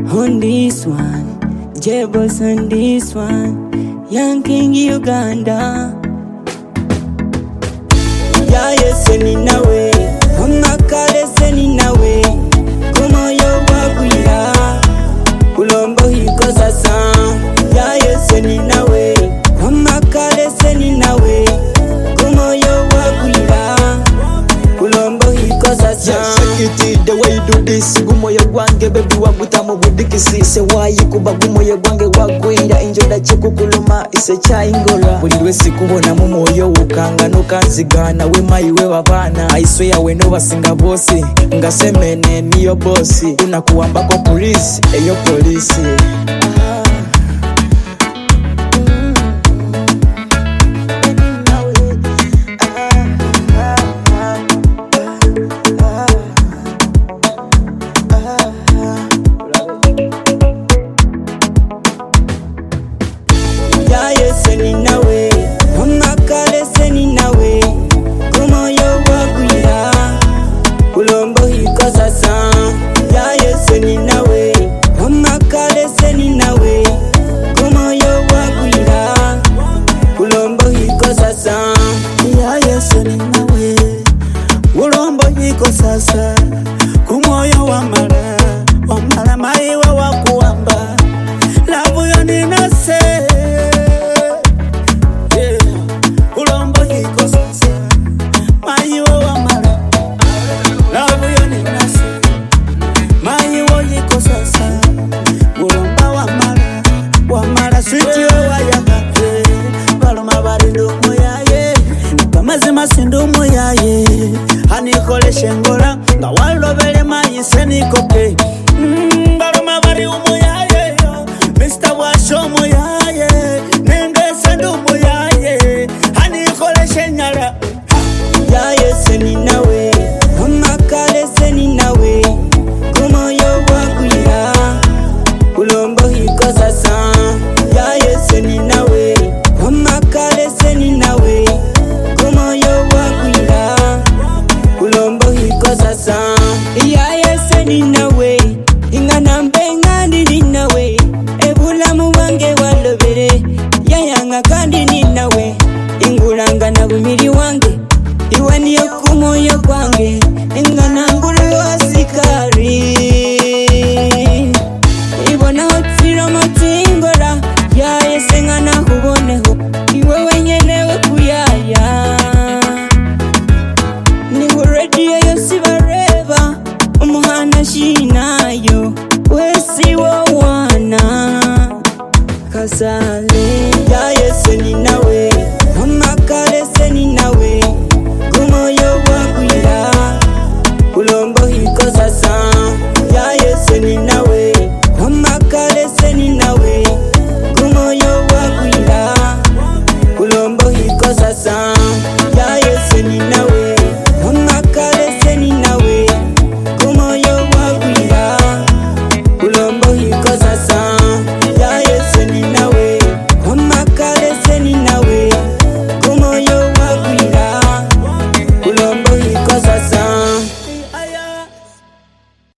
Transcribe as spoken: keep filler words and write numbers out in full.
On this one, J-Boss on this one, Young King Uganda. Yeah, yes, any nawe, Omakale seni nawe, Kumo yo wakuya, Kulombo hiko sasa. Yeah, yes, any nawe, Omakale seni nawe, Kumo yo wakuya, Kulombo hiko sasa. Yeah, security, the way you do this, gumoye gwange baby wagutamu budikisi se wayi kuba gumoye gwange wagwira injoda chekukuluma ise chaingora buli wese kubona mu moyo ukanga nukanzigana we mayi we babana aiswe yawe no basinga bosi ngasemene niyo bosi unakuamba ko police eyo police. Yeah, yes, any nawe, Omakale seni nawe, Kumo yo wakuya, Kulombo hiko sasa. Yeah, yes, any nawe, Omakale seni nawe, Kumo yo wakuya, Kulombo hiko sasa. Yeah, yes, any nawe, Kulombo hiko sasa. Kumoyo wamala, wamala maiwa wakuamba, lavu yo ninase. Mazima sindumu yaye hanikole shengola nga walobele mayise nikoke baloma bari umu yaye Mister Washo mu yaye nenge sindumu yaye hanikole shenyala. Yaye seni nawe, Omakale seni nawe, Kumo yo wakuya, Kulombo hiko sasa. Yaye seni nawe, Omakale seni nawe, Kumo yo wakuya, Kulombo hiko sasa. Yaye seni nawe, Ingana mbenga